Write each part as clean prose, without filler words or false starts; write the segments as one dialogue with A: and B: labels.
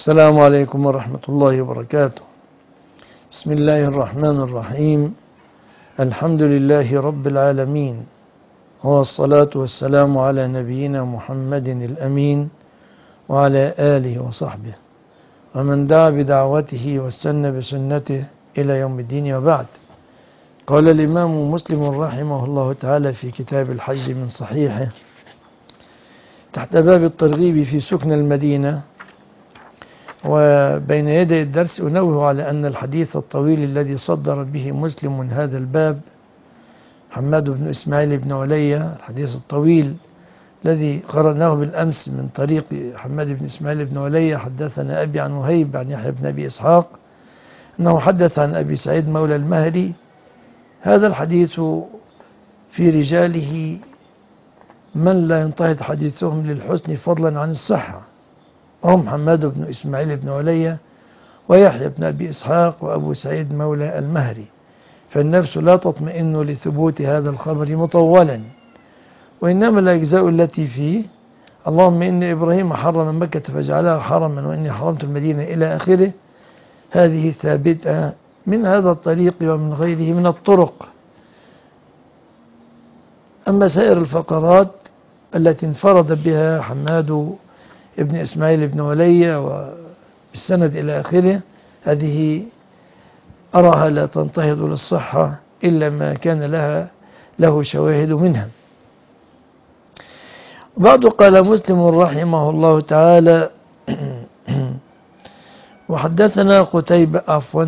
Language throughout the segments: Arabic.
A: السلام عليكم ورحمة الله وبركاته. بسم الله الرحمن الرحيم. الحمد لله رب العالمين، والصلاة والسلام على نبينا محمد الأمين وعلى آله وصحبه ومن دعا بدعوته واستنى بسنته إلى يوم الدين، وبعد. قال الإمام مسلم رحمه الله تعالى في كتاب الحج من صحيحه تحت باب الترغيب في سكن المدينة، وبين يدي الدرس أنوه على أن الحديث الطويل الذي صدر به مسلم من هذا الباب حماد بن إسماعيل بن علي، الحديث الطويل الذي قرأناه بالأمس من طريق حماد بن إسماعيل بن علي: حدثنا أبي عن وهيب عن يحيى بن أبي إسحاق أنه حدث عن أبي سعيد مولى المهري. هذا الحديث في رجاله من لا ينتهض حديثهم للحسن فضلا عن الصحة، وهم حماد بن إسماعيل بن علي ويحيى بن أبي إسحاق وأبو سعيد مولى المهري، فالنفس لا تطمئن لثبوت هذا الخبر مطولا، وإنما الأجزاء التي فيه: اللهم إني إبراهيم حرم مكة فجعلها حرما وإني حرمت المدينة إلى آخره، هذه ثابتة من هذا الطريق ومن غيره من الطرق. أما سائر الفقرات التي انفرد بها حماد ابن إسماعيل بن علي وبالسند إلى آخره، هذه أراها لا تنتهض للصحة إلا ما كان له شواهد منها. بعد قال مسلم رحمه الله تعالى: وحدثنا قتيبة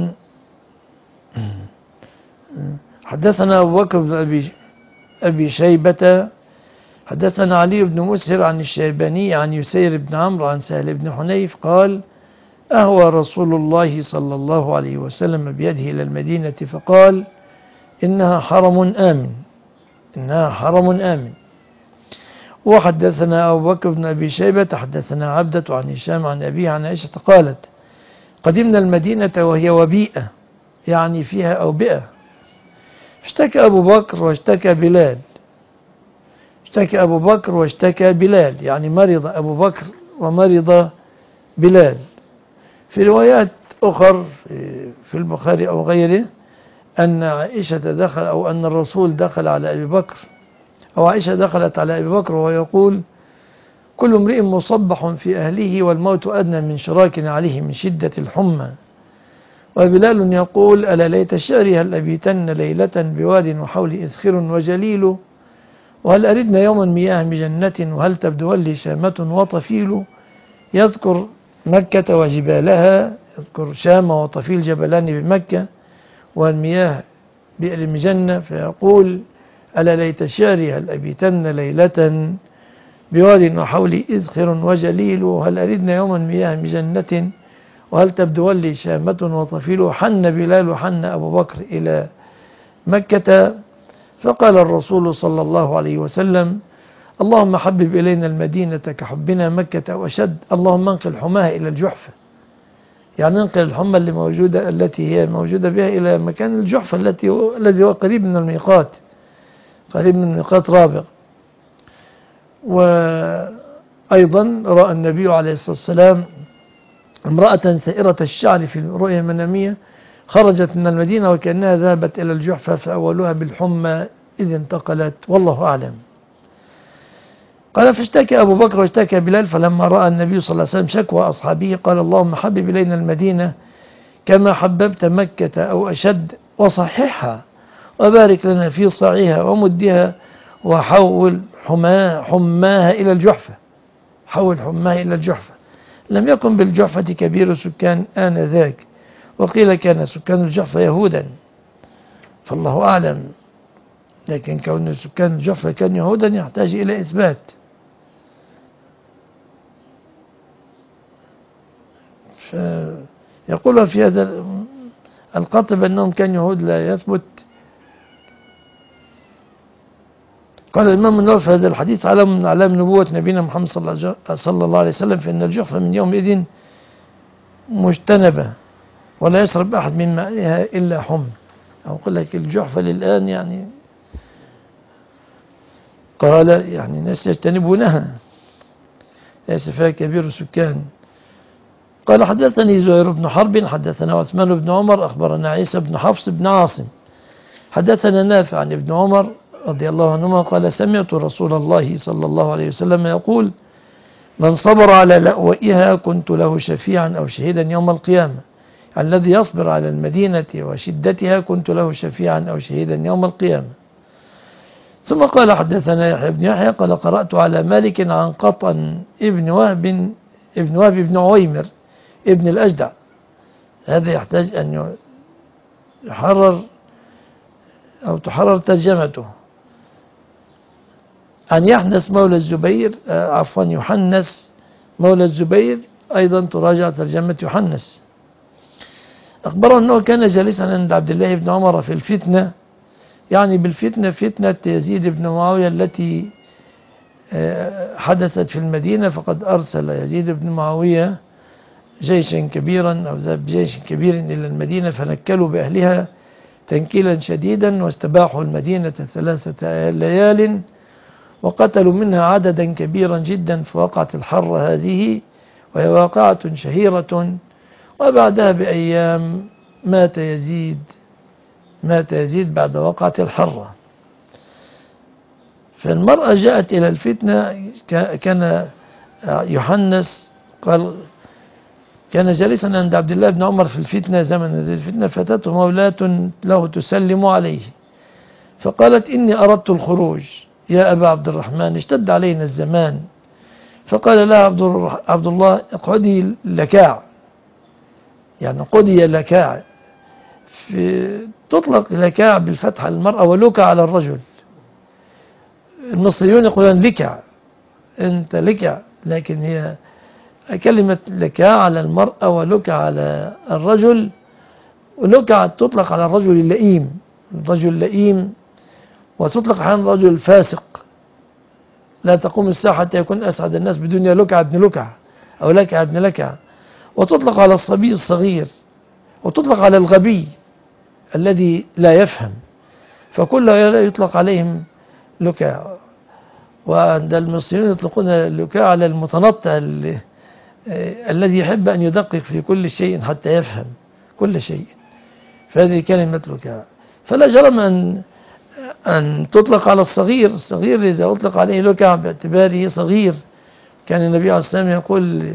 A: حدثنا أبو بكر بن أبي شيبة حدثنا علي بن مسهر عن الشيباني عن يسير بن عمرو عن سهل بن حنيف قال: أهوى رسول الله صلى الله عليه وسلم بيده إلى المدينة فقال: إنها حرم آمن، إنها حرم آمن. وحدثنا أبو بكر بن أبي شيبة حدثنا عبدة عن هشام عن أبيه عن عائشة قالت: قدمنا المدينة وهي وبيئة، يعني فيها أوبئة، اشتكى أبو بكر واشتكى بلال، اشتكى أبو بكر واشتكى بلال، يعني مرض أبو بكر ومرض بلال. في روايات أخر في البخاري أو غيره أن عائشة دخل، أو أن الرسول دخل على أبي بكر، أو عائشة دخلت على أبي بكر وهو يقول: كل امرئ مصبح في أهله والموت أدنى من شراك عليه من شدة الحمى. وبلال يقول: ألا ليت شعري هل أبيتن ليلة بواد وحول إذخر وجليل، وهل أردنا يوما مياه بجنة وهل تبدو لي شامة وطفيل. يذكر مكة وجبالها، يذكر شام وطفيل جبلان بمكة والمياه بئر مجنة، فيقول: ألا ليت شعري هل أبيتن ليلة بواد وحول إذخر وجليل، وهل أردنا يوما مياه بجنة وهل تبدو لي شامة وطفيل. حن بلال وحن أبو بكر إلى مكة، فقال الرسول صلى الله عليه وسلم: اللهم حبب إلينا المدينة كحبنا مكة أو أشد، اللهم انقل حماها إلى الجحفة، يعني انقل الحمى التي هي موجودة بها إلى مكان الجحفة الذي هو قريب من الميقات، قريب من ميقات رابغ. وأيضا رأى النبي عليه الصلاة والسلام امرأة سائرة الشعر في الرؤيا المنامية، خرجت من المدينة وكأنها ذهبت إلى الجحفة فأولوها بالحمى إذ انتقلت، والله أعلم. قال: فاشتكى أبو بكر واشتكى بلال، فلما رأى النبي صلى الله عليه وسلم شكوى أصحابه قال: اللهم حبب إلينا المدينة كما حببت مكة أو أشد، وصححها وبارك لنا في صاعها ومدها، وحول حماها إلى الجحفة، حول حماها إلى الجحفة. لم يكن بالجحفة كبير سكان آنذاك، وقيل كان سكان الجحفة يهودا، فالله أعلم، لكن كون سكان الجحفة كان يهودا يحتاج إلى إثبات. يقول في هذا القطب أنهم كانوا يهود لا يثبت. قال الإمام النووي في هذا الحديث: علم من أعلام نبوة نبينا محمد صلى الله عليه وسلم، فإن الجحفة من يومئذ مجتنبة ولا يشرب أحد من مائها إلا حمى. أقول لك الجحفة للآن يعني قال يعني الناس يجتنبونها، ليس فيها كبير سكان. قال حدثني زهير بن حرب حدثنا عثمان بن عمر أخبرنا عيسى بن حفص بن عاصم حدثنا نافع عن ابن عمر رضي الله عنهما قال سمعت رسول الله صلى الله عليه وسلم يقول من صبر على لأوئها كنت له شفيعا أو شهيدا يوم القيامة. الذي يصبر على المدينة وشدتها كنت له شفيعا أو شهيدا يوم القيامة. ثم قال حدثنا يحيى بن يحيى قال قرأت على مالك عن قطن ابن وهب بن عويمر ابن الأجدع. هذا يحتاج أن يحرر أو تحرر ترجمته. عن يحنس مولى الزبير يحنس مولى الزبير أيضا تراجع ترجمة يحنس. أخبره أنه كان جالسا عند عبد الله بن عمر في الفتنة، يعني بالفتنة فتنة يزيد بن معاوية التي حدثت في المدينة، فقد أرسل يزيد بن معاوية جيشا كبيرا أو ذهب بجيش كبير إلى المدينة فنكلوا بأهلها تنكيلا شديدا واستباحوا المدينة 3 ليال وقتلوا منها عددا كبيرا جدا. فوقعت الحرة هذه وهي واقعة شهيرة، وبعدها بأيام مات يزيد بعد وقعة الحرة. فالمرأة جاءت إلى الفتنة. كان يحنس قال كان جالسا عند عبد الله بن عمر في الفتنة زمن هذه الفتنة، فاتته مولاة له تسلم عليه فقالت إني أردت الخروج يا أبا عبد الرحمن اشتد علينا الزمان. فقال لها عبد الله اقعدي لكاع، يعني قضي لكاع. تطلق لكاع بالفتح على المرأة ولكع على الرجل. المصريون يقولون لكع، انت لكع، لكن هي كلمة لكاع على المرأة ولكع على الرجل. ولكع تطلق على الرجل اللئيم، الرجل لئيم، وتطلق على الرجل الفاسق. لا تقوم الساعة حتى يكون أسعد الناس بدنيا لكع ابن لكع أو لكع ابن لكع. وتطلق على الصبي الصغير، وتطلق على الغبي الذي لا يفهم، فكلها يطلق عليهم لكع. وعند المصريين يطلقون اللكاع على المتنطع الذي يحب أن يدقق في كل شيء حتى يفهم كل شيء، فهذه كلمة لكاع. فلا جرم أن تطلق على الصغير. الصغير إذا أطلق عليه لكع باعتباره صغير، كان النبي عليه الصلاة والسلام يقول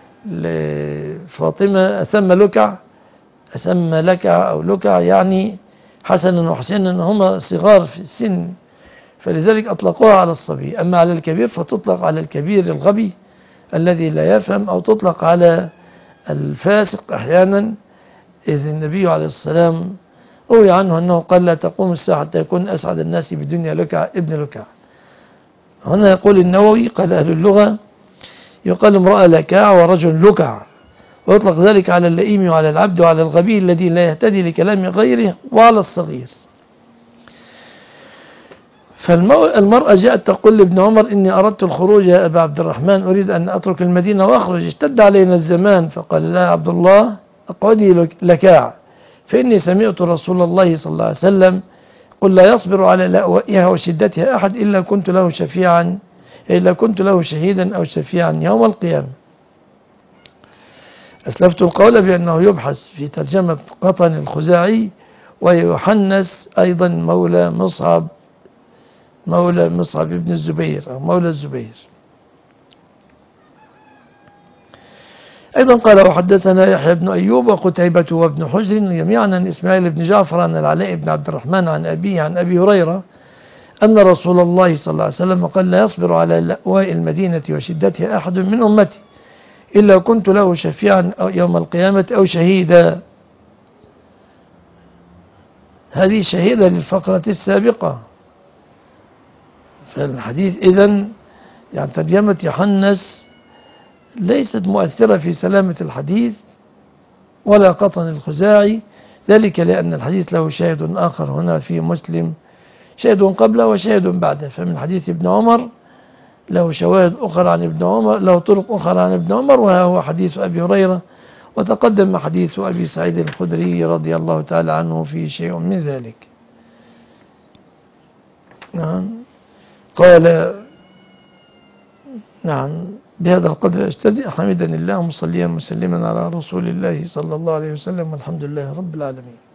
A: لفاطمة أثم لكع، أثم لكع أو لكع، يعني حسن وحسين هما صغار في السن، فلذلك أطلقوها على الصبي. أما على الكبير فتطلق على الكبير الغبي الذي لا يفهم، أو تطلق على الفاسق أحيانا. إذ النبي عليه السلام روي عنه أنه قال لا تقوم الساعة حتى يكون أسعد الناس بدنيا لكع ابن لكع. هنا يقول النووي قال أهل اللغة يقال امرأة لكاع ورجل لكع، ويطلق ذلك على اللئيم وعلى العبد وعلى الغبي الذي لا يهتدي لكلام غيره وعلى الصغير. فالمرأة جاءت تقول لابن عمر إني أردت الخروج يا أبا عبد الرحمن، أريد أن أترك المدينة وأخرج، اشتد علينا الزمان. فقال لها عبد الله اقعدي لكاع، فإني سمعت رسول الله صلى الله عليه وسلم قل لا يصبر على لأوئها وشدتها أحد إلا كنت له شهيدا أو شفيعا يوم القيامة. أسلفت القول بأنه يبحث في ترجمة قطن الخزاعي، ويحنس أيضا مولى مصعب ابن الزبير أو مولى الزبير. أيضا قال وحدثنا يحيى بن أيوب وقتيبة وابن حجر جميعا عن إسماعيل بن جعفر عن العلاء بن عبد الرحمن عن أبيه عن أبي هريرة أن رسول الله صلى الله عليه وسلم قال لا يصبر على لأواء المدينة وشدتها أحد من أمتي إلا كنت له شفيعا يوم القيامة أو شهيدا. هذه شهيدة للفقرة السابقة. فالحديث إذن يعني ترجمة يحنس ليست مؤثرة في سلامة الحديث ولا قطن الخزاعي، ذلك لأن الحديث له شاهد آخر هنا في مسلم، شاهد قبله وشاهد بعده. فمن حديث ابن عمر له شواهد أخرى عن ابن عمر، له طرق أخرى عن ابن عمر، وهو حديث أبي هريرة، وتقدم حديث أبي سعيد الخدري رضي الله تعالى عنه في شيء من ذلك. نعم. قال نعم بهذا القدر أجتزئ، حمدا الله مصليا مسلما على رسول الله صلى الله عليه وسلم، والحمد لله رب العالمين.